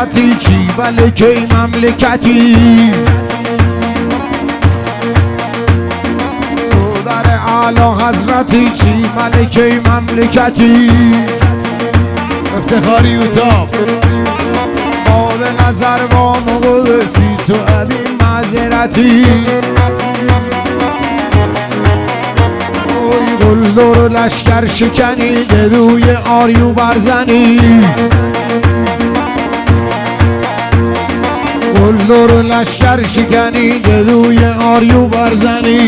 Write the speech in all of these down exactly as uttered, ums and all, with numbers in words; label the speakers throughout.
Speaker 1: حضرتی چی ملکه مملکتی تو در اعلی حضرتی چی ملکه مملکتی افتخاری یوتاب باد نظر با مقدسی تو ابی معذرتی گلدور و لشکر شکنی روی آریو برزنی گلدور و لشکر شکنی روی آریو برزنی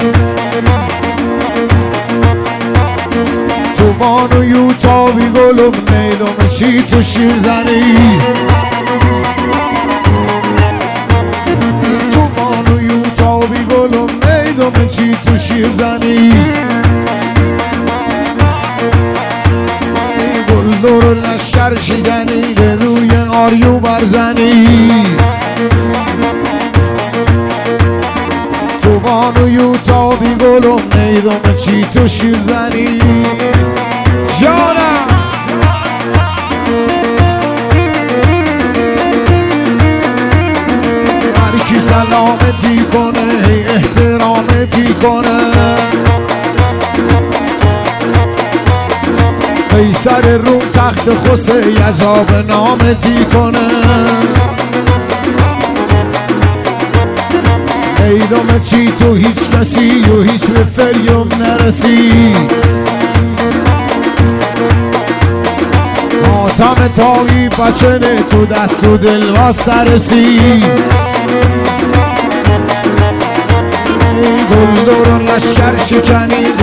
Speaker 1: تو بانو یوتابی گلم نیدم چی تو شیر زنی تو بانو یوتابی گلم نیدم چی تو شیر زنی گلدور و لشکر شکنی به روی آریو برزنی تو بانو یوتابی گلم نیدم چی تو شیر زنی جانم هر کی سلامتی کنه هی احترامتی کنه قیصر روم تخت خسه یجاب نامتی کنه ایدم چی تو هیچ کسی و هیچ به فریم نرسی ماتم تاقی بچنه تو دست و دل واسترسی گلدور و لشکر شکنی